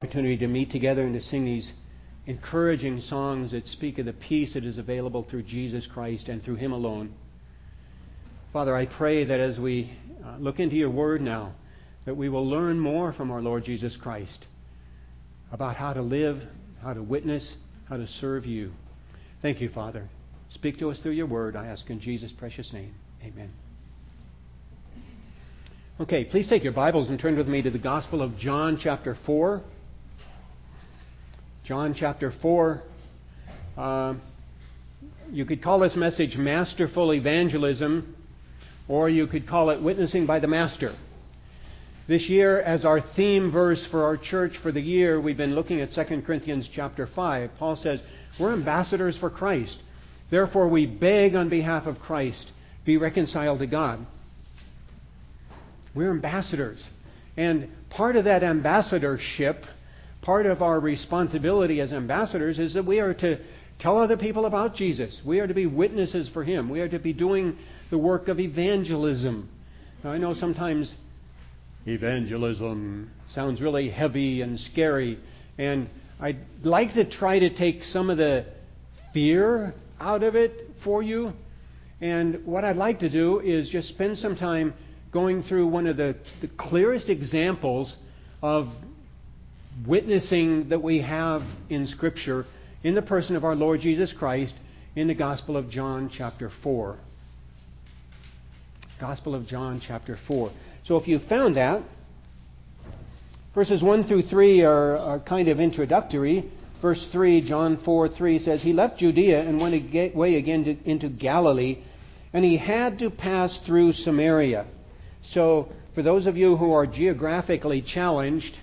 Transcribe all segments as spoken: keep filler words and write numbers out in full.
Opportunity to meet together and to sing these encouraging songs that speak of the peace that is available through Jesus Christ and through Him alone. Father, I pray that as we uh, look into your word now, that we will learn more from our Lord Jesus Christ about how to live, how to witness, how to serve you. Thank you, Father. Speak to us through your word, I ask in Jesus' precious name. Amen. Okay, please take your Bibles and turn with me to the Gospel of John chapter four. John chapter four. Uh, you could call this message Masterful Evangelism, or you could call it Witnessing by the Master. This year, as our theme verse for our church for the year, we've been looking at Second Corinthians chapter five. Paul says, we're ambassadors for Christ. Therefore, we beg on behalf of Christ, be reconciled to God. We're ambassadors. And part of that ambassadorship, part of our responsibility as ambassadors is that we are to tell other people about Jesus. We are to be witnesses for Him. We are to be doing the work of evangelism. Now, I know sometimes evangelism sounds really heavy and scary, and I'd like to try to take some of the fear out of it for you. And what I'd like to do is just spend some time going through one of the, the clearest examples of witnessing that we have in Scripture in the person of our Lord Jesus Christ in the Gospel of John chapter four. Gospel of John chapter four. So if you found that, verses one through three are, are kind of introductory. Verse three, John four three says, He left Judea and went away again to, into Galilee, and He had to pass through Samaria. So for those of you who are geographically challenged,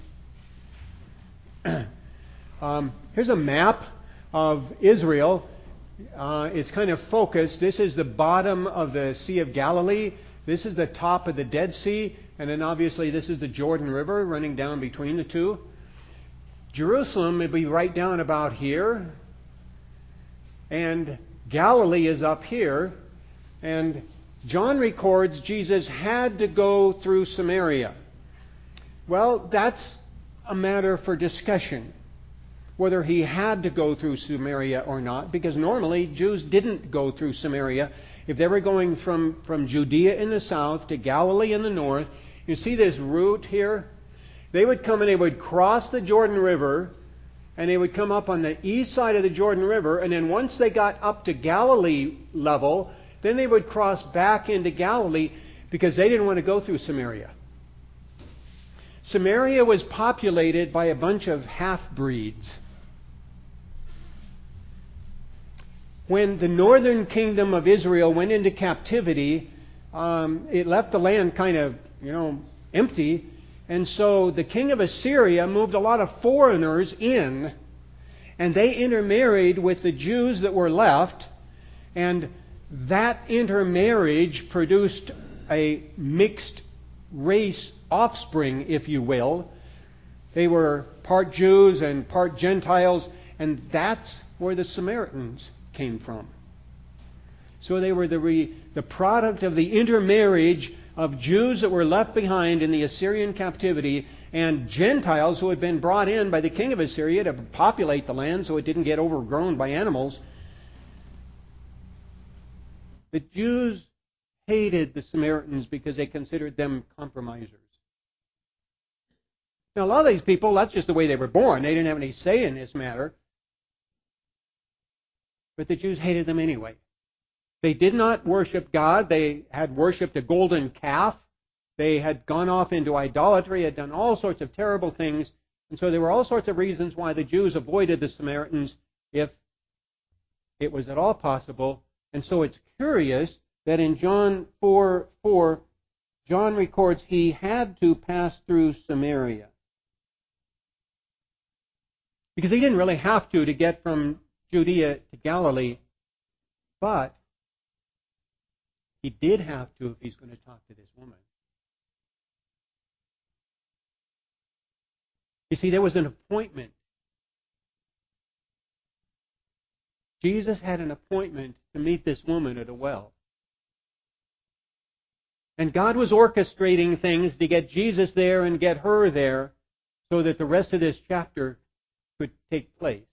um, here's a map of Israel. Uh, it's kind of focused. This is the bottom of the Sea of Galilee. This is the top of the Dead Sea. And then obviously this is the Jordan River running down between the two. Jerusalem would be right down about here. And Galilee is up here. And John records Jesus had to go through Samaria. Well, that's a matter for discussion, whether he had to go through Samaria or not, because normally Jews didn't go through Samaria. If they were going from, from Judea in the south to Galilee in the north, you see this route here? They would come and they would cross the Jordan River, and they would come up on the east side of the Jordan River, and then once they got up to Galilee level, then they would cross back into Galilee because they didn't want to go through Samaria. Samaria was populated by a bunch of half-breeds. When the northern kingdom of Israel went into captivity, um, it left the land kind of, you know, empty. And so the king of Assyria moved a lot of foreigners in, and they intermarried with the Jews that were left, and that intermarriage produced a mixed race offspring, if you will. They were part Jews and part Gentiles, and that's where the Samaritans came from. So they were the, re, the product of the intermarriage of Jews that were left behind in the Assyrian captivity and Gentiles who had been brought in by the king of Assyria to populate the land so it didn't get overgrown by animals. The Jews hated the Samaritans because they considered them compromisers. Now, a lot of these people, that's just the way they were born. They didn't have any say in this matter. But the Jews hated them anyway. They did not worship God. They had worshipped a golden calf. They had gone off into idolatry, had done all sorts of terrible things. And so there were all sorts of reasons why the Jews avoided the Samaritans if it was at all possible. And so it's curious that in John four four, John records he had to pass through Samaria. Because he didn't really have to to get from Judea to Galilee, but he did have to if he's going to talk to this woman. You see, there was an appointment. Jesus had an appointment to meet this woman at a well. And God was orchestrating things to get Jesus there and get her there so that the rest of this chapter could take place.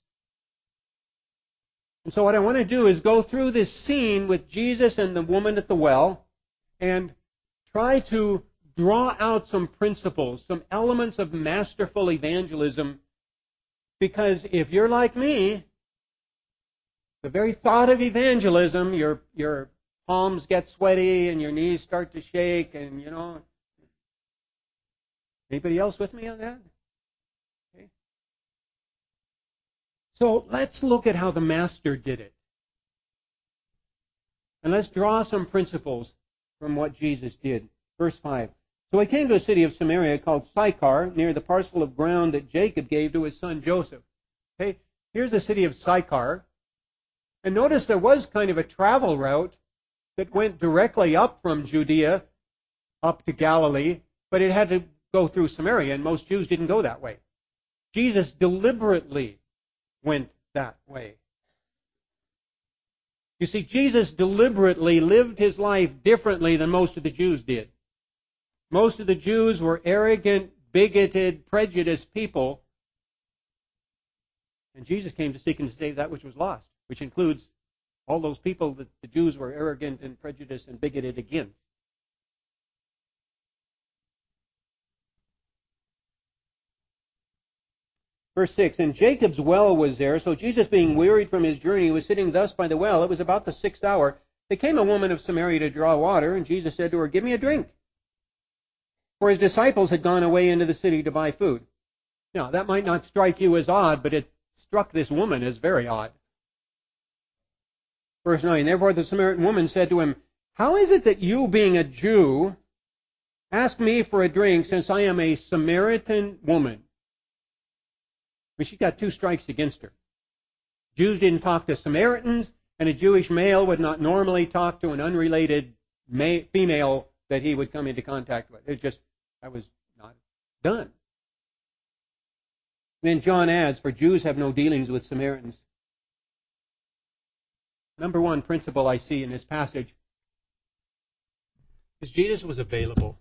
And so what I want to do is go through this scene with Jesus and the woman at the well and try to draw out some principles, some elements of masterful evangelism, because if you're like me, the very thought of evangelism, your your palms get sweaty and your knees start to shake, and you know. Anybody else with me on that? Okay. So let's look at how the Master did it. And let's draw some principles from what Jesus did. Verse five. So he came to a city of Samaria called Sychar, near the parcel of ground that Jacob gave to his son Joseph. Okay, here's the city of Sychar. And notice there was kind of a travel route that went directly up from Judea up to Galilee, but it had to go through Samaria, and most Jews didn't go that way. Jesus deliberately went that way. You see, Jesus deliberately lived his life differently than most of the Jews did. Most of the Jews were arrogant, bigoted, prejudiced people, and Jesus came to seek and to save that which was lost, which includes all those people that the Jews were arrogant and prejudiced and bigoted against. Verse six, and Jacob's well was there, so Jesus, being wearied from his journey, was sitting thus by the well. It was about the sixth hour. There came a woman of Samaria to draw water, and Jesus said to her, give me a drink. For his disciples had gone away into the city to buy food. Now, that might not strike you as odd, but it struck this woman as very odd. Verse nine, therefore the Samaritan woman said to him, how is it that you, being a Jew, ask me for a drink, since I am a Samaritan woman? I mean, she got two strikes against her. Jews didn't talk to Samaritans, and a Jewish male would not normally talk to an unrelated ma- female that he would come into contact with. It just, that was not done. Then John adds, for Jews have no dealings with Samaritans. Number one principle I see in this passage is Jesus was available.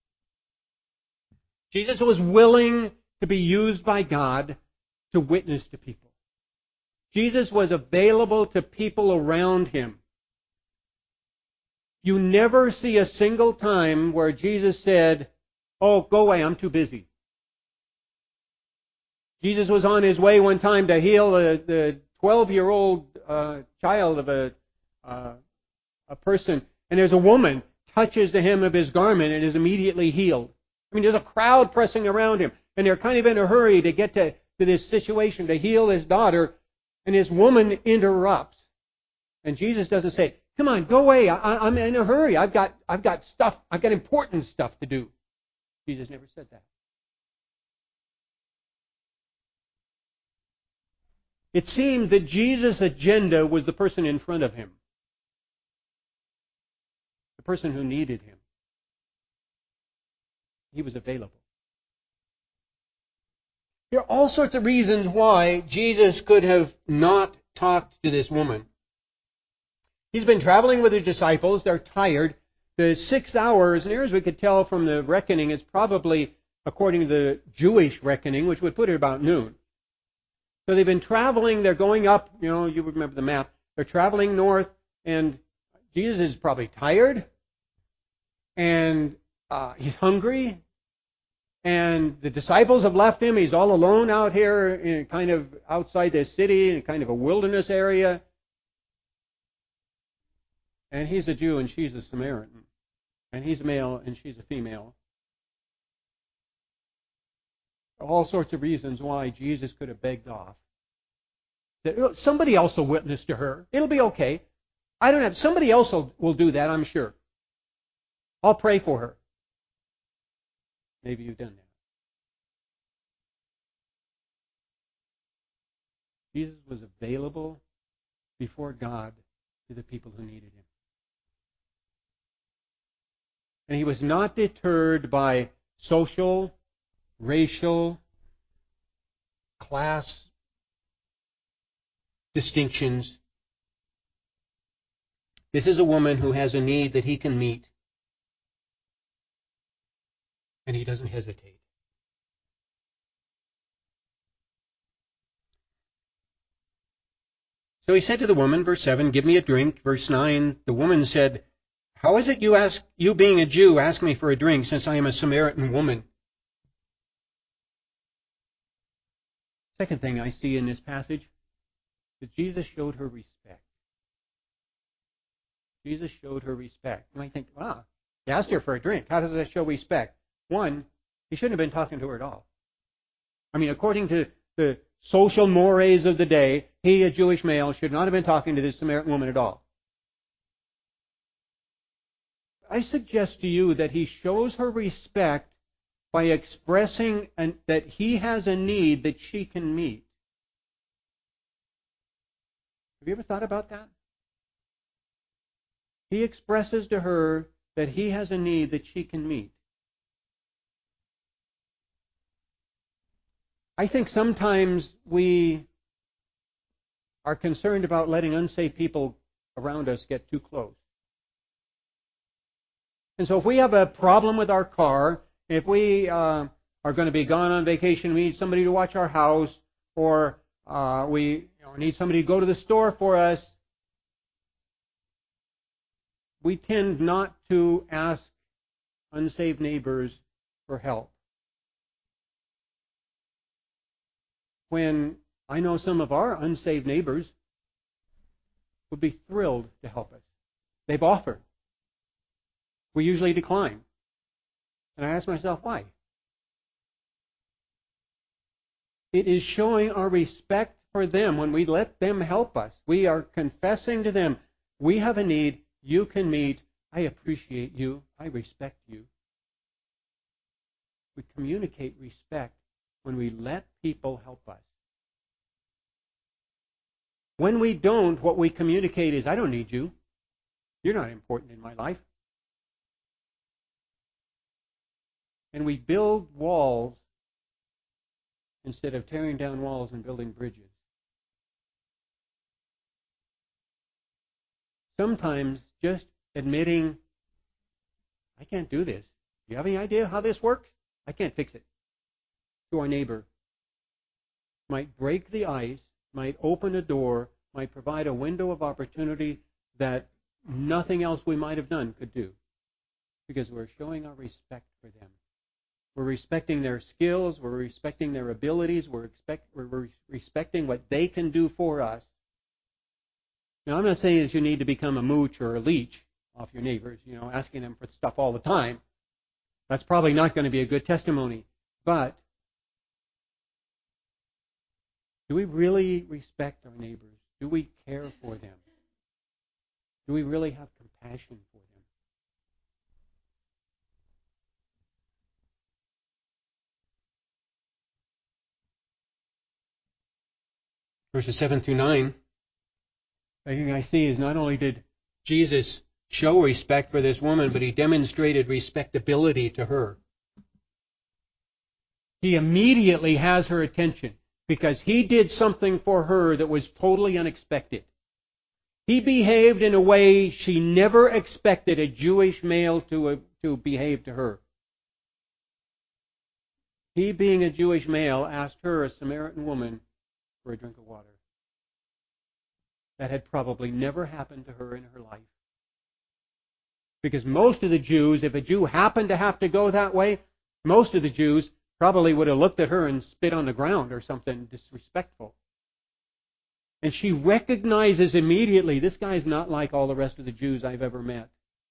Jesus was willing to be used by God to witness to people. Jesus was available to people around him. You never see a single time where Jesus said, oh, go away, I'm too busy. Jesus was on his way one time to heal the, the twelve-year-old uh, child of a, uh, a person, and there's a woman touches the hem of his garment and is immediately healed. I mean, there's a crowd pressing around him, and they're kind of in a hurry to get to, to this situation to heal his daughter, and this woman interrupts. And Jesus doesn't say, come on, go away, I, I'm in a hurry, I've got, I've got stuff, I've got important stuff to do. Jesus never said that. It seemed that Jesus' agenda was the person in front of him, the person who needed him. He was available. There are all sorts of reasons why Jesus could have not talked to this woman. He's been traveling with his disciples. They're tired. The six hours, near as we could tell from the reckoning, is probably, according to the Jewish reckoning, which would put it about noon. So they've been traveling. They're going up. You know, you remember the map. They're traveling north, and Jesus is probably tired, and uh, he's hungry, and the disciples have left him. He's all alone out here, in kind of outside the city, in kind of a wilderness area. And he's a Jew, and she's a Samaritan. And he's a male, and she's a female. All sorts of reasons why Jesus could have begged off. Somebody else will witness to her. It'll be okay. I don't have, somebody else will, will do that, I'm sure. I'll pray for her. Maybe you've done that. Jesus was available before God to the people who needed him. And he was not deterred by social, racial, class distinctions. This is a woman who has a need that he can meet, and he doesn't hesitate. So he said to the woman, verse seven, give me a drink. Verse nine, the woman said, how is it you ask, you being a Jew, ask me for a drink, since I am a Samaritan woman? Second thing I see in this passage is Jesus showed her respect. Jesus showed her respect. You might think, wow, he asked her for a drink. How does that show respect? One, he shouldn't have been talking to her at all. I mean, according to the social mores of the day, he, a Jewish male, should not have been talking to this Samaritan woman at all. I suggest to you that he shows her respect by expressing an, that he has a need that she can meet. Have you ever thought about that? He expresses to her that he has a need that she can meet. I think sometimes we are concerned about letting unsafe people around us get too close. And so if we have a problem with our car, if we uh, are going to be gone on vacation, we need somebody to watch our house, or uh, we you know, need somebody to go to the store for us, we tend not to ask unsaved neighbors for help. When I know some of our unsaved neighbors would be thrilled to help us. They've offered. We usually decline. And I ask myself, why? It is showing our respect for them when we let them help us. We are confessing to them, we have a need, you can meet, I appreciate you, I respect you. We communicate respect when we let people help us. When we don't, what we communicate is, I don't need you. You're not important in my life. And we build walls instead of tearing down walls and building bridges. Sometimes just admitting, I can't do this. Do you have any idea how this works? I can't fix it. To our neighbor might break the ice, might open a door, might provide a window of opportunity that nothing else we might have done could do. Because we're showing our respect for them. We're respecting their skills, we're respecting their abilities, we're, expect, we're respecting what they can do for us. Now, I'm not saying that you need to become a mooch or a leech off your neighbors, you know, asking them for stuff all the time. That's probably not going to be a good testimony. But do we really respect our neighbors? Do we care for them? Do we really have compassion for them? Verses seven through nine, the thing I see is not only did Jesus show respect for this woman, but he demonstrated respectability to her. He immediately has her attention because he did something for her that was totally unexpected. He behaved in a way she never expected a Jewish male to, uh, to behave to her. He, being a Jewish male, asked her, a Samaritan woman, for a drink of water. That had probably never happened to her in her life. Because most of the Jews, if a Jew happened to have to go that way, most of the Jews probably would have looked at her and spit on the ground or something disrespectful. And she recognizes immediately, this guy's not like all the rest of the Jews I've ever met.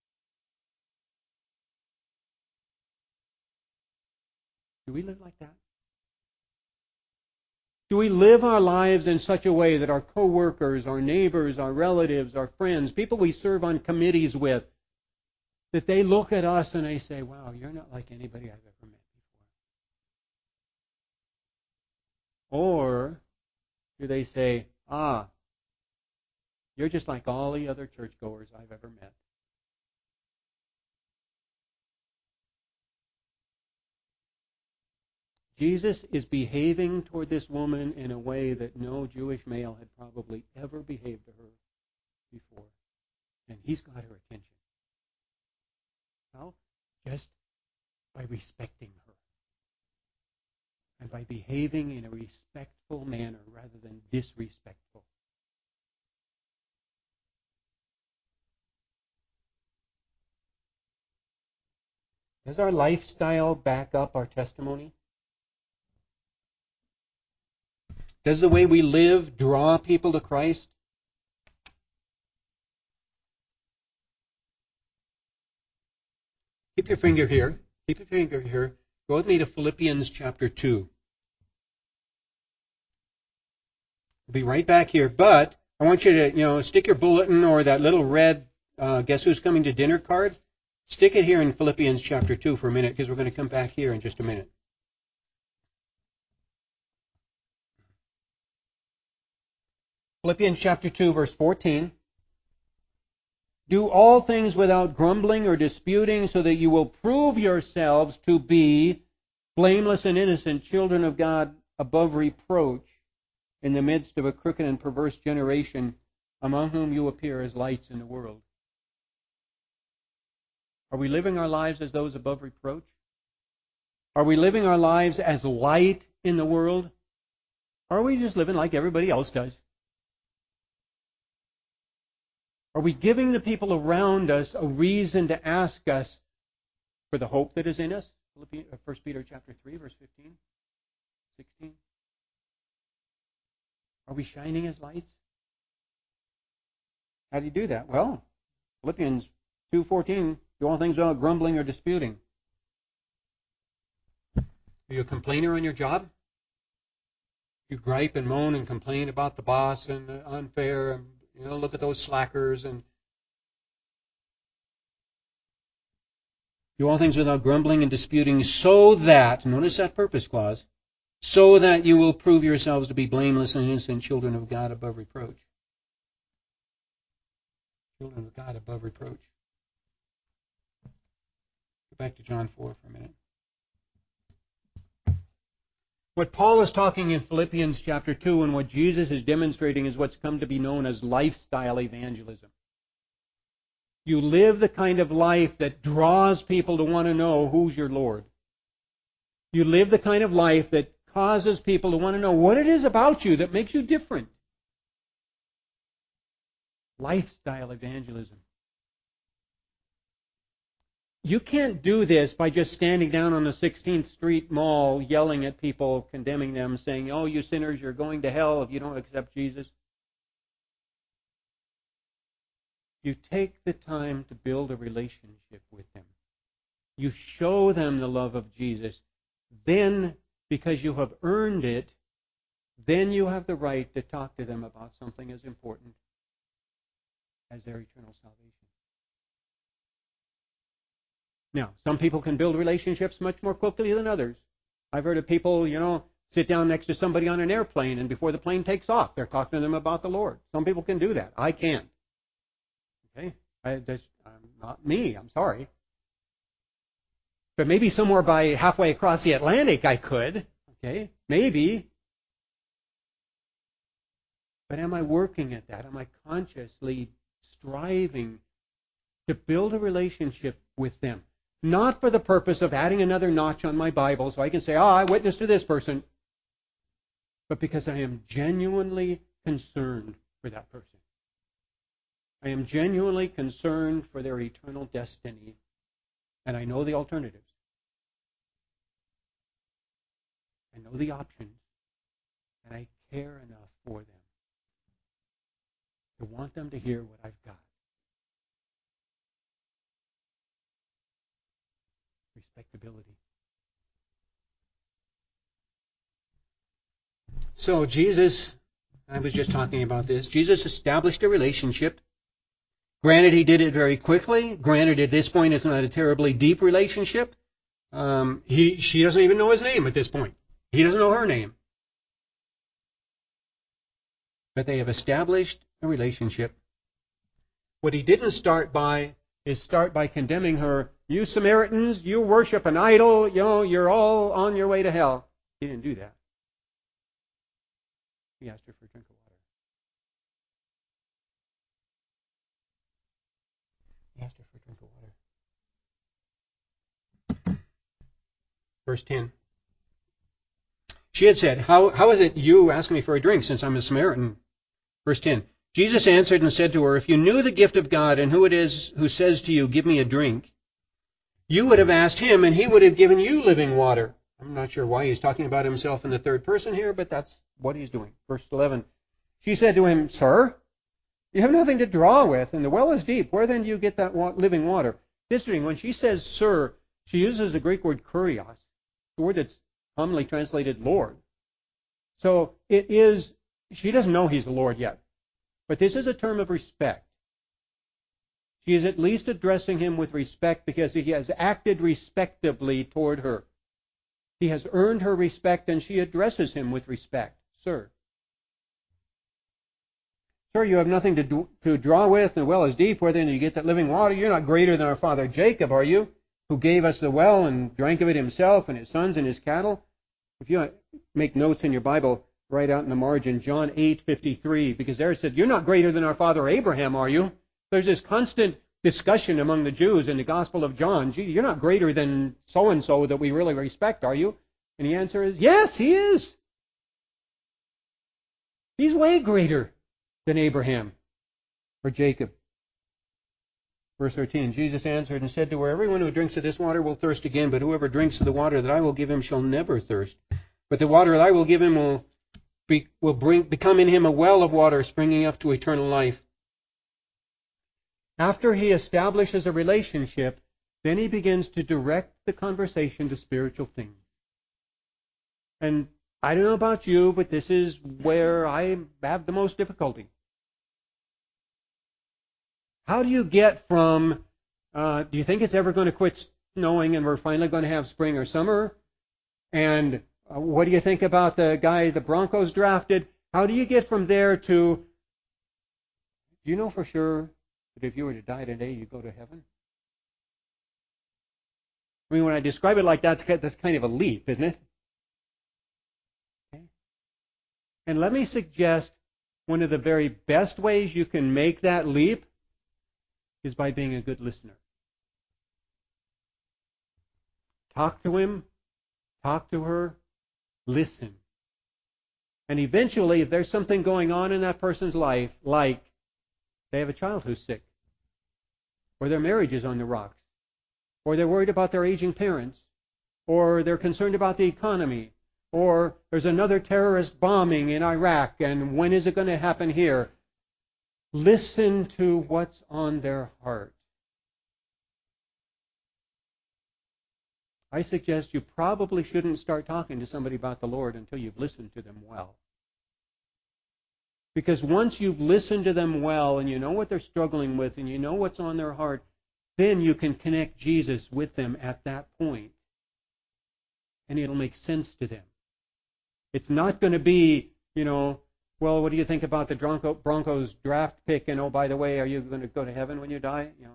Do we live like that? Do we live our lives in such a way that our co-workers, our neighbors, our relatives, our friends, people we serve on committees with, that they look at us and they say, wow, you're not like anybody I've ever met before? Or do they say, ah, you're just like all the other churchgoers I've ever met? Jesus is behaving toward this woman in a way that no Jewish male had probably ever behaved to her before. And he's got her attention. How? Just by respecting her. And by behaving in a respectful manner rather than disrespectful. Does our lifestyle back up our testimony? Does the way we live draw people to Christ? Keep your finger here. Keep your finger here. Go with me to Philippians chapter two. We'll be right back here, but I want you to, you know, stick your bulletin or that little red uh, guess who's coming to dinner card. Stick it here in Philippians chapter two for a minute, because we're going to come back here in just a minute. Philippians chapter two, verse fourteen. Do all things without grumbling or disputing, so that you will prove yourselves to be blameless and innocent, children of God above reproach, in the midst of a crooked and perverse generation, among whom you appear as lights in the world. Are we living our lives as those above reproach? Are we living our lives as light in the world? Or are we just living like everybody else does? Are we giving the people around us a reason to ask us for the hope that is in us? First Peter chapter three, verse fifteen, sixteen. Are we shining as lights? How do you do that? Well, Philippians two fourteen, do all things without grumbling or disputing. Are you a complainer on your job? You gripe and moan and complain about the boss and unfair, and you know, look at those slackers, and do all things without grumbling and disputing, so that, notice that purpose clause, so that you will prove yourselves to be blameless and innocent, children of God above reproach. Children of God above reproach. Go back to John four for a minute. What Paul is talking in Philippians chapter two and what Jesus is demonstrating is what's come to be known as lifestyle evangelism. You live the kind of life that draws people to want to know who's your Lord. You live the kind of life that causes people to want to know what it is about you that makes you different. Lifestyle evangelism. You can't do this by just standing down on the sixteenth Street Mall yelling at people, condemning them, saying, oh, you sinners, you're going to hell if you don't accept Jesus. You take the time to build a relationship with them. You show them the love of Jesus. Then, because you have earned it, then you have the right to talk to them about something as important as their eternal salvation. Now, some people can build relationships much more quickly than others. I've heard of people, you know, sit down next to somebody on an airplane, and before the plane takes off, they're talking to them about the Lord. Some people can do that. I can't. Okay? I just, I'm not me. I'm sorry. But maybe somewhere by halfway across the Atlantic I could. Okay? Maybe. But am I working at that? Am I consciously striving to build a relationship with them? Not for the purpose of adding another notch on my Bible so I can say, oh, I witnessed to this person. But because I am genuinely concerned for that person. I am genuinely concerned for their eternal destiny. And I know the alternatives. I know the options. And I care enough for them to want them to hear what I've got. Respectability. So Jesus, I was just talking about this, Jesus established a relationship. Granted, he did it very quickly. Granted, at this point, it's not a terribly deep relationship. Um, he, she doesn't even know his name at this point. He doesn't know her name. But they have established a relationship. What he didn't start by is start by condemning her. You Samaritans, you worship an idol, you know, you're all on your way to hell. He didn't do that. He asked her for a drink of water. He asked her for a drink of water. Verse ten. She had said, how, how is it you ask me for a drink since I'm a Samaritan? Verse ten. Jesus answered and said to her, if you knew the gift of God and who it is who says to you, give me a drink, you would have asked him, and he would have given you living water. I'm not sure why he's talking about himself in the third person here, but that's what he's doing. Verse eleven. She said to him, Sir, you have nothing to draw with, and the well is deep. Where then do you get that living water? It's interesting. When she says sir, she uses the Greek word kurios, the word that's commonly translated Lord. So it is, she doesn't know he's the Lord yet. But this is a term of respect. She is at least addressing him with respect because he has acted respectably toward her. He has earned her respect, and she addresses him with respect. Sir. Sir, you have nothing to, do, to draw with, and the well is deep. Where then do you get that living water? You're not greater than our father Jacob, are you? Who gave us the well and drank of it himself and his sons and his cattle? If you make notes in your Bible, write out in the margin John eight fifty-three, because there it said, you're not greater than our father Abraham, are you? There's this constant discussion among the Jews in the Gospel of John. Gee, you're not greater than so-and-so that we really respect, are you? And the answer is, yes, he is. He's way greater than Abraham or Jacob. Verse thirteen, Jesus answered and said to her, everyone who drinks of this water will thirst again, but whoever drinks of the water that I will give him shall never thirst. But the water that I will give him will, be, will bring, become in him a well of water springing up to eternal life. After he establishes a relationship, then he begins to direct the conversation to spiritual things. And I don't know about you, but this is where I have the most difficulty. How do you get from, uh, do you think it's ever going to quit snowing and we're finally going to have spring or summer? And uh, what do you think about the guy the Broncos drafted? How do you get from there to, do you know for sure that if you were to die today, you go to heaven? I mean, when I describe it like that, that's kind of a leap, isn't it? Okay. And let me suggest one of the very best ways you can make that leap is by being a good listener. Talk to him, talk to her, listen. And eventually, if there's something going on in that person's life, like they have a child who's sick, or their marriage is on the rocks, or they're worried about their aging parents, or they're concerned about the economy, or there's another terrorist bombing in Iraq, and when is it going to happen here? Listen to what's on their heart. I suggest you probably shouldn't start talking to somebody about the Lord until you've listened to them well. Because once you've listened to them well and you know what they're struggling with and you know what's on their heart, then you can connect Jesus with them at that point. And it'll make sense to them. It's not going to be, you know, well, what do you think about the Broncos draft pick? And oh, by the way, are you going to go to heaven when you die? You know,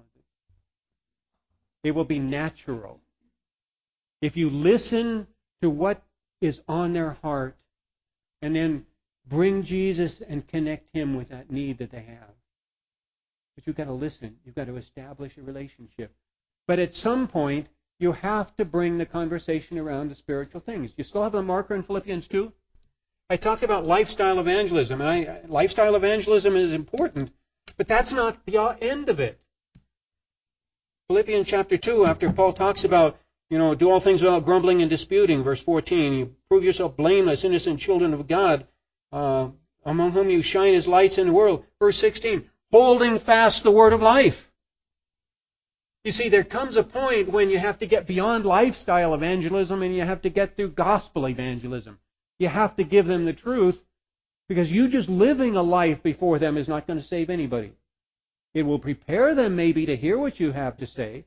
it will be natural. If you listen to what is on their heart and then bring Jesus and connect him with that need that they have. But you've got to listen. You've got to establish a relationship. But at some point, you have to bring the conversation around to spiritual things. You still have a marker in Philippians two? I talked about lifestyle evangelism, and I, lifestyle evangelism is important, but that's not the end of it. Philippians chapter two, after Paul talks about, you know, do all things without grumbling and disputing, verse fourteen, you prove yourself blameless, innocent children of God, uh, among whom you shine as lights in the world. Verse sixteen, holding fast the word of life. You see, there comes a point when you have to get beyond lifestyle evangelism and you have to get through gospel evangelism. You have to give them the truth, because you just living a life before them is not going to save anybody. It will prepare them maybe to hear what you have to say,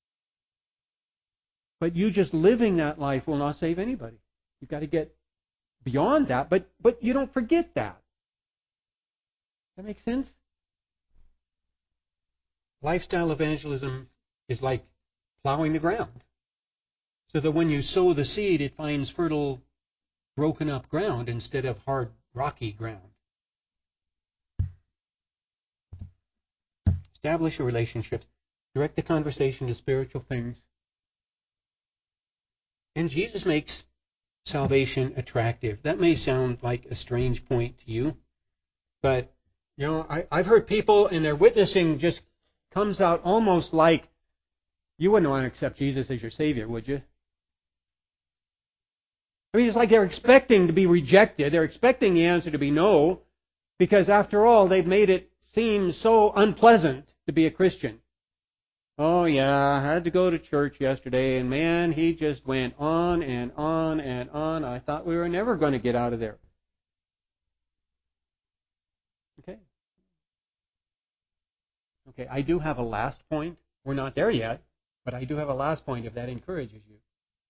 but you just living that life will not save anybody. You've got to get beyond that, but but you don't forget that. That makes sense? Lifestyle evangelism is like plowing the ground, so that when you sow the seed, it finds fertile, broken up ground instead of hard, rocky ground. Establish a relationship. Direct the conversation to spiritual things. And Jesus makes salvation attractive. That may sound like a strange point to you, but you know, I, I've heard people and their witnessing just comes out almost like, You wouldn't want to accept Jesus as your Savior, would you? I mean, it's like they're expecting to be rejected. They're expecting the answer to be no, because after all, they've made it seem so unpleasant to be a Christian. Oh yeah, I had to go to church yesterday, and man, he just went on and on and on. I thought we were never going to get out of there. Okay. Okay, I do have a last point. We're not there yet, but I do have a last point if that encourages you.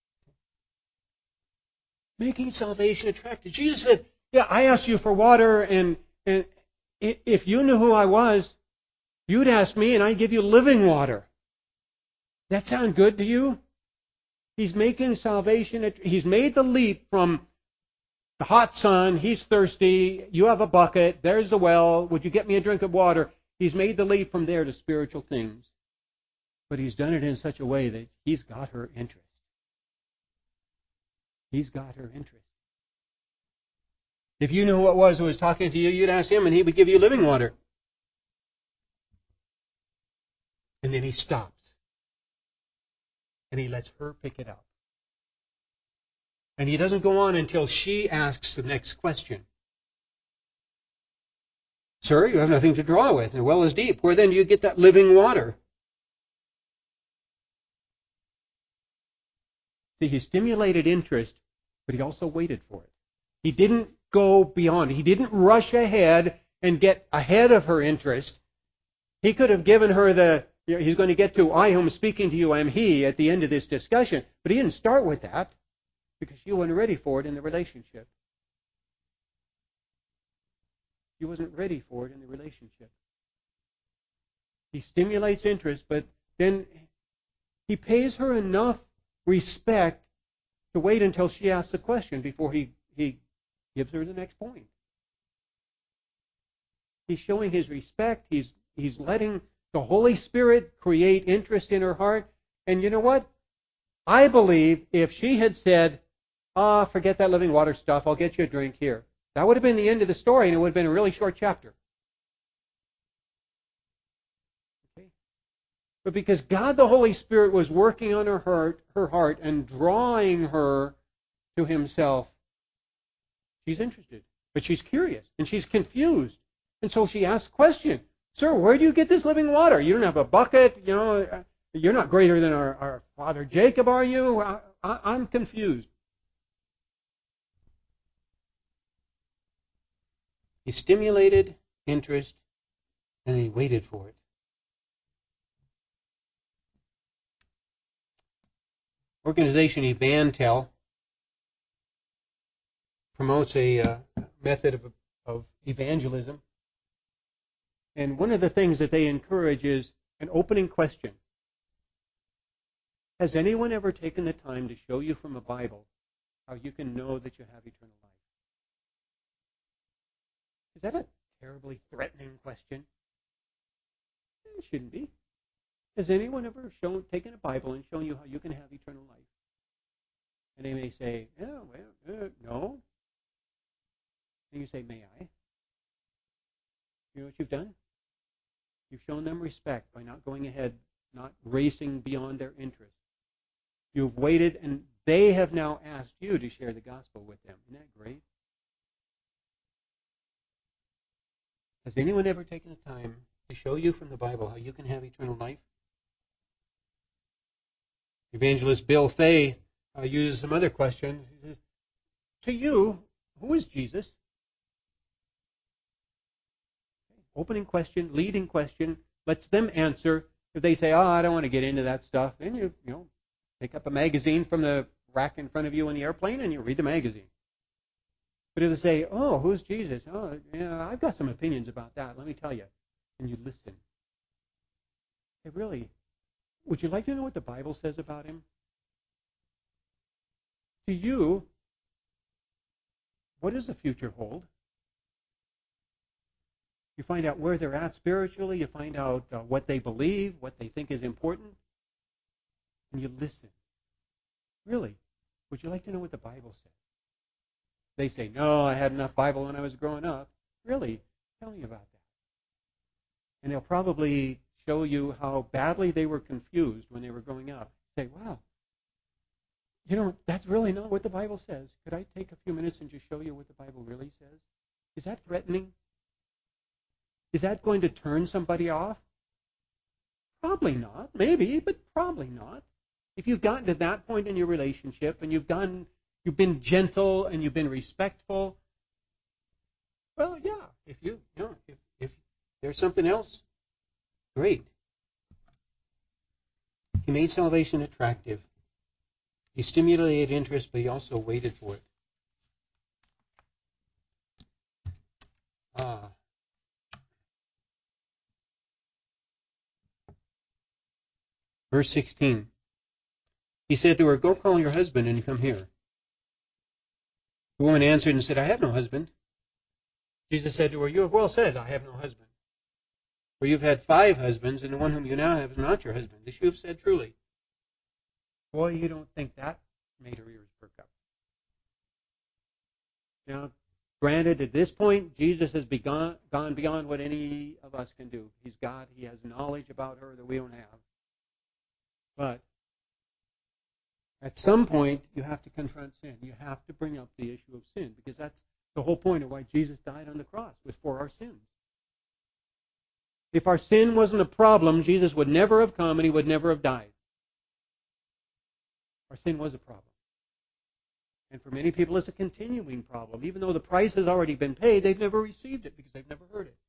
Making salvation attractive. Jesus said, yeah, I asked you for water, and, and if you knew who I was, you'd ask me, and I'd give you living water. That sound good to you? He's making salvation. He's made the leap from the hot sun. He's thirsty. You have a bucket. There's the well. Would you get me a drink of water? He's made the leap from there to spiritual things. But he's done it in such a way that he's got her interest. He's got her interest. If you knew who it was who was talking to you, you'd ask him and he would give you living water. And then he stops. And he lets her pick it up. And he doesn't go on until she asks the next question. Sir, you have nothing to draw with, and the well is deep. Where then do you get that living water? See, he stimulated interest, but he also waited for it. He didn't go beyond. He didn't rush ahead and get ahead of her interest. He could have given her the, you know, he's going to get to, I who am speaking to you, I am he, at the end of this discussion. But he didn't start with that because she wasn't ready for it in the relationship. She wasn't ready for it in the relationship. He stimulates interest, but then he pays her enough respect to wait until she asks the question before he, he gives her the next point. He's showing his respect. He's, he's letting the Holy Spirit create interest in her heart. And you know what? I believe if she had said, ah, oh, forget that living water stuff, I'll get you a drink here. That would have been the end of the story, and it would have been a really short chapter. Okay? But because God the Holy Spirit was working on her heart, her heart and drawing her to himself, she's interested. But she's curious, and she's confused. And so she asks a question. Sir, where do you get this living water? You don't have a bucket, you know, you're not greater than our, our father Jacob, are you? I, I, I'm confused. He stimulated interest, and he waited for it. Organization Evantel promotes a uh, method of, of evangelism. And one of the things that they encourage is an opening question. Has anyone ever taken the time to show you from a Bible how you can know that you have eternal life? Is that a terribly threatening question? It shouldn't be. Has anyone ever shown, taken a Bible and shown you how you can have eternal life? And they may say, yeah, well, uh, no. And you say, may I? You know what you've done? You've shown them respect by not going ahead, not racing beyond their interest. You've waited, and they have now asked you to share the gospel with them. Isn't that great? Has anyone ever taken the time to show you from the Bible how you can have eternal life? Evangelist Bill Fay uh, uses some other questions. He says, to you, who is Jesus? Opening question, leading question, lets them answer. If they say, oh, I don't want to get into that stuff, then you, you know, pick up a magazine from the rack in front of you in the airplane and you read the magazine. But if they say, oh, who's Jesus? Oh, yeah, I've got some opinions about that. Let me tell you. And you listen. Hey, really, would you like to know what the Bible says about him? To you, what does the future hold? You find out where they're at spiritually. You find out uh, what they believe, what they think is important. And you listen. Really, would you like to know what the Bible says? They say, no, I had enough Bible when I was growing up. Really? Tell me about that. And they'll probably show you how badly they were confused when they were going up. Say, wow, you know, that's really not what the Bible says. Could I take a few minutes and just show you what the Bible really says? Is that threatening? Is that going to turn somebody off? Probably not. Maybe, but probably not. If you've gotten to that point in your relationship and you've done, you've been gentle and you've been respectful, well, yeah. If you, you know, if, if there's something else, great. He made salvation attractive. He stimulated interest, but he also waited for it. Ah. Verse sixteen. He said to her, "Go call your husband and come here." The woman answered and said, "I have no husband." Jesus said to her, "You have well said, I have no husband. For you've had five husbands, and the one whom you now have is not your husband. This you have said truly." Boy, you don't think that made her ears perk up. Now, granted, at this point, Jesus has begun, gone beyond what any of us can do. He's God. He has knowledge about her that we don't have. But at some point, you have to confront sin. You have to bring up the issue of sin, because that's the whole point of why Jesus died on the cross, was for our sins. If our sin wasn't a problem, Jesus would never have come and he would never have died. Our sin was a problem. And for many people, it's a continuing problem. Even though the price has already been paid, they've never received it because they've never heard it.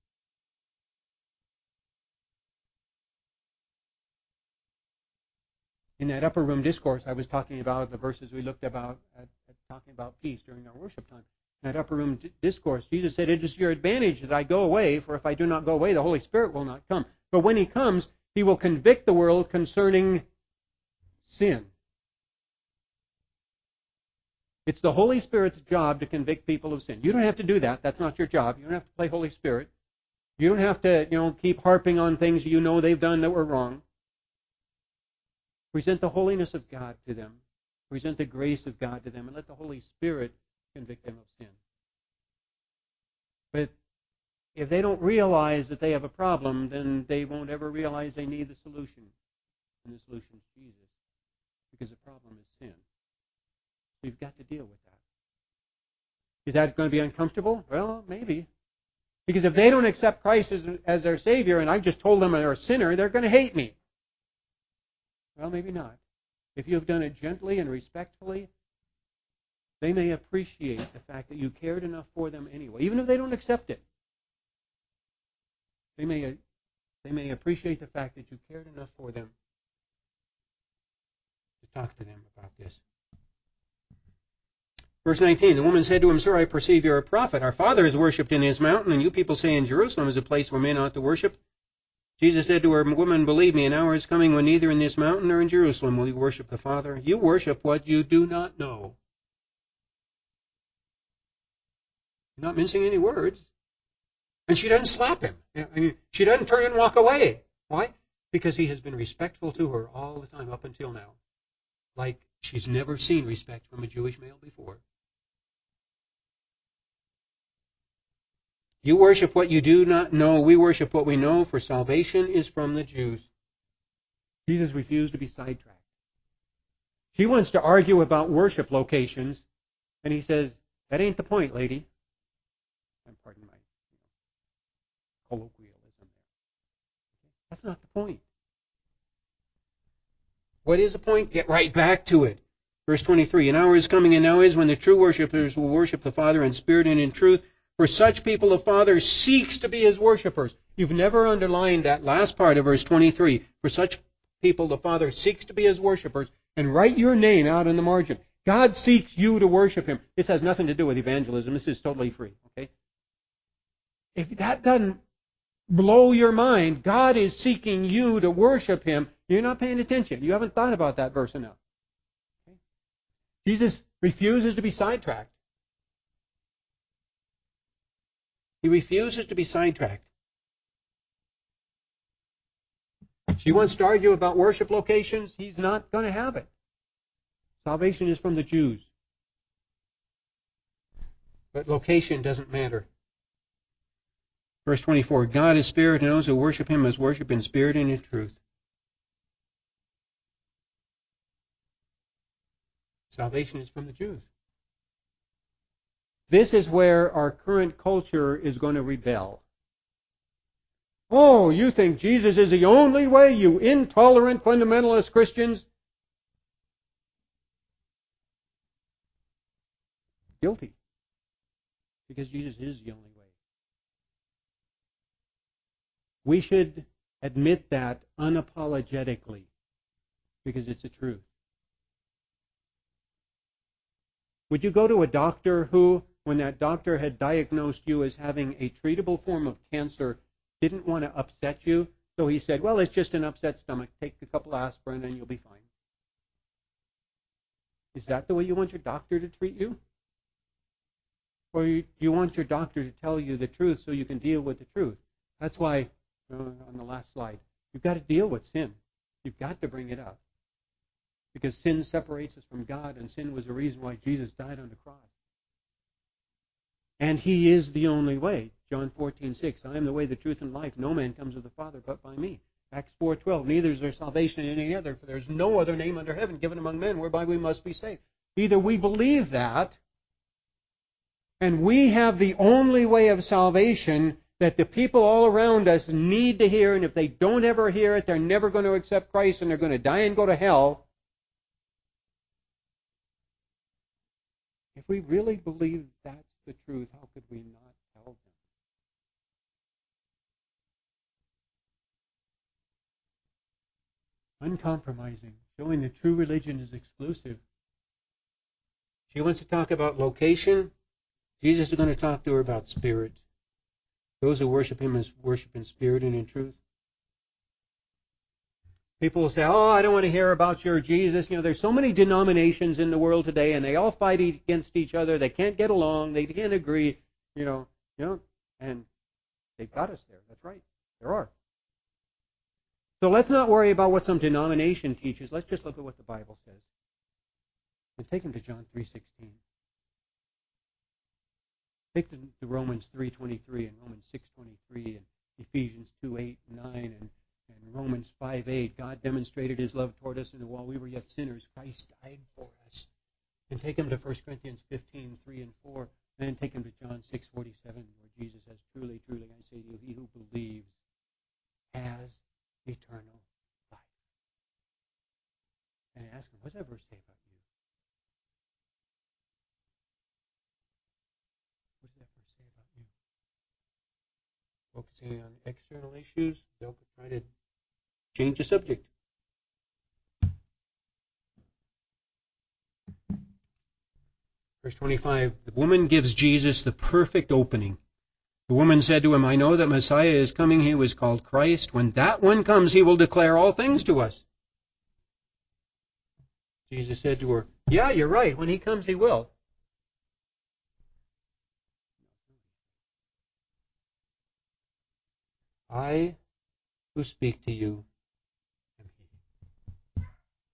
In that upper room discourse I was talking about, the verses we looked about, at, at talking about peace during our worship time. In that upper room d- discourse, Jesus said, "It is your advantage that I go away, for if I do not go away, the Holy Spirit will not come. But when he comes, he will convict the world concerning sin." It's the Holy Spirit's job to convict people of sin. You don't have to do that. That's not your job. You don't have to play Holy Spirit. You don't have to, you know, keep harping on things you know they've done that were wrong. Present the holiness of God to them. Present the grace of God to them, and let the Holy Spirit convict them of sin. But if they don't realize that they have a problem, then they won't ever realize they need the solution. And the solution is Jesus. Because the problem is sin. So you've got to deal with that. Is that going to be uncomfortable? Well, maybe. Because if they don't accept Christ as, as their Savior, and I just told them they're a sinner, they're going to hate me. Well, maybe not. If you have done it gently and respectfully, they may appreciate the fact that you cared enough for them anyway, even if they don't accept it. They may, they may appreciate the fact that you cared enough for them to talk to them about this. Verse nineteen, the woman said to him, "Sir, I perceive you're a prophet. Our father is worshipped in his mountain, and you people say in Jerusalem is a place where men ought to worship." Jesus said to her, "Woman, believe me, an hour is coming when neither in this mountain nor in Jerusalem will you worship the Father. You worship what you do not know." You're not mincing any words. And she doesn't slap him. I mean, she doesn't turn and walk away. Why? Because he has been respectful to her all the time up until now. Like she's never seen respect from a Jewish male before. You worship what you do not know. We worship what we know, for salvation is from the Jews. Jesus refused to be sidetracked. She wants to argue about worship locations, and he says, "That ain't the point, lady." I'm pardon my you know, colloquialism there. That's not the point. What is the point? Get right back to it. Verse twenty-three, "An hour is coming, and now is, when the true worshipers will worship the Father in spirit and in truth. For such people the Father seeks to be his worshipers." You've never underlined that last part of verse twenty-three. For such people the Father seeks to be his worshipers. And write your name out in the margin. God seeks you to worship him. This has nothing to do with evangelism. This is totally free. Okay? If that doesn't blow your mind, God is seeking you to worship him, you're not paying attention. You haven't thought about that verse enough. Okay? Jesus refuses to be sidetracked. He refuses to be sidetracked. She wants to argue about worship locations. He's not going to have it. Salvation is from the Jews. But location doesn't matter. Verse twenty-four, God is spirit, and those who worship him must worship in spirit and in truth. Salvation is from the Jews. This is where our current culture is going to rebel. Oh, you think Jesus is the only way, you intolerant fundamentalist Christians? Guilty. Because Jesus is the only way. We should admit that unapologetically, because it's the truth. Would you go to a doctor who, when that doctor had diagnosed you as having a treatable form of cancer, didn't want to upset you, so he said, well, it's just an upset stomach. Take a couple aspirin and you'll be fine. Is that the way you want your doctor to treat you? Or do you want your doctor to tell you the truth so you can deal with the truth? That's why, uh, on the last slide, you've got to deal with sin. You've got to bring it up. Because sin separates us from God, and sin was the reason why Jesus died on the cross. And he is the only way. John fourteen six, I am the way, the truth, and life. No man comes to the Father but by me. Acts four twelve, neither is there salvation in any other, for there is no other name under heaven given among men whereby we must be saved. Either we believe that, and we have the only way of salvation that the people all around us need to hear, and if they don't ever hear it, they're never going to accept Christ, and they're going to die and go to hell. If we really believe that's the truth, how could we not tell them? Uncompromising, showing that true religion is exclusive. She wants to talk about location. Jesus is going to talk to her about spirit. Those who worship him must worship in spirit and in truth. People will say, oh, I don't want to hear about your Jesus. You know, there's so many denominations in the world today, and they all fight against each other. They can't get along. They can't agree. You know, you know, and they've got us there. That's right. There are. So let's not worry about what some denomination teaches. Let's just look at what the Bible says. And take them to John three sixteen. Take them to Romans three twenty-three and Romans six twenty-three and Ephesians two eight and nine and And Romans five eight, God demonstrated his love toward us, and while we were yet sinners, Christ died for us. And take him to First Corinthians fifteen three and four, and then take him to John six forty-seven, where Jesus says, truly, truly, I say to you, he who believes has eternal life. And ask him, what's that verse say about you? What does that verse say about you? Focusing on external issues, they'll try to change the subject. Verse twenty-five, the woman gives Jesus the perfect opening. The woman said to him, I know that Messiah is coming, he who is called Christ. When that one comes, he will declare all things to us. Jesus said to her, yeah, you're right. When he comes, he will. I who speak to you am he.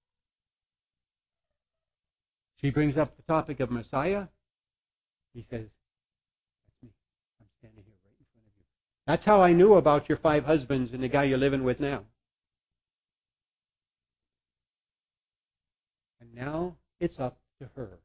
She brings up the topic of Messiah. He says, that's me. I'm standing here right in front of you. That's how I knew about your five husbands and the guy you're living with now. And now it's up to her.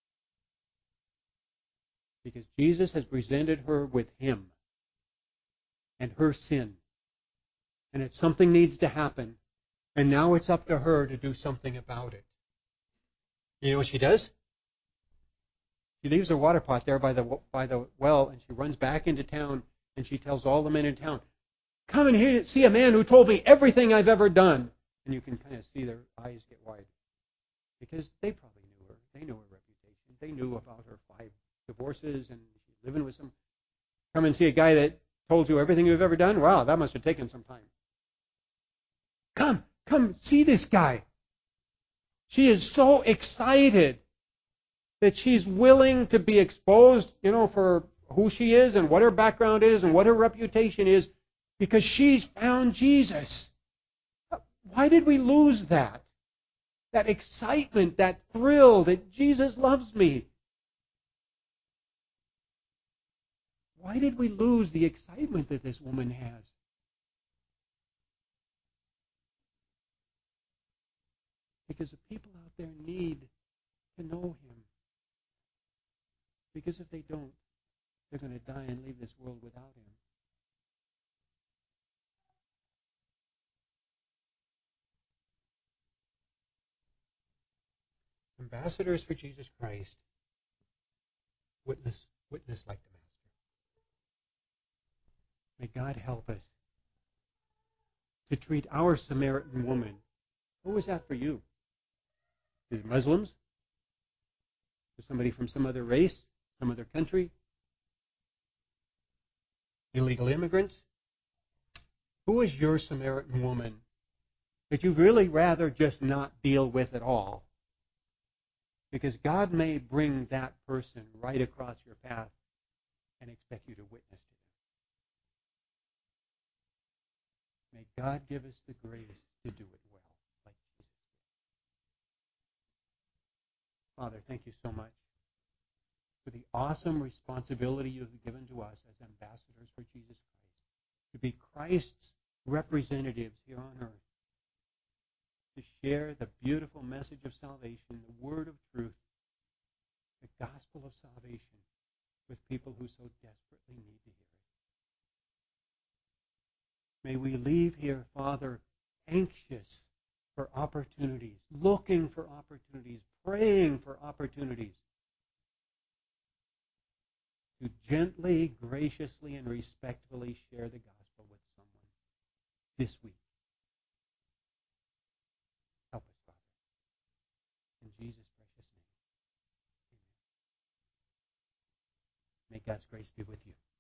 Because Jesus has presented her with him and her sin. And it's something needs to happen. And now it's up to her to do something about it. You know what she does? She leaves her water pot there by the by the well, and she runs back into town, and she tells all the men in town, come and hear, see a man who told me everything I've ever done. And you can kind of see their eyes get wide. Because they probably knew her. They knew her reputation. They knew about her five divorces, and she's living with some. Come and see a guy that told you everything you've ever done? Wow, that must have taken some time. Come, come, see this guy. She is so excited that she's willing to be exposed, you know, for who she is and what her background is and what her reputation is, because she's found Jesus. Why did we lose that? That excitement, that thrill that Jesus loves me. Why did we lose the excitement that this woman has? Because the people out there need to know him. Because if they don't, they're going to die and leave this world without him. Ambassadors for Jesus Christ witness witness like the Master. May God help us to treat our Samaritan woman. Who was that for you? Is it Muslims? Is somebody from some other race, some other country? Illegal immigrants? Who is your Samaritan woman that you'd really rather just not deal with at all? Because God may bring that person right across your path and expect you to witness to them. May God give us the grace to do it well, like Jesus did. Father, thank you so much for the awesome responsibility you have given to us as ambassadors for Jesus Christ, to be Christ's representatives here on earth, to share the beautiful message of salvation, the word of truth, the gospel of salvation with people who so desperately need to hear it. May we leave here, Father, anxious for opportunities, looking for opportunities, praying for opportunities to gently, graciously, and respectfully share the gospel with someone this week. Help us, Father. In Jesus' precious name. Amen. May God's grace be with you.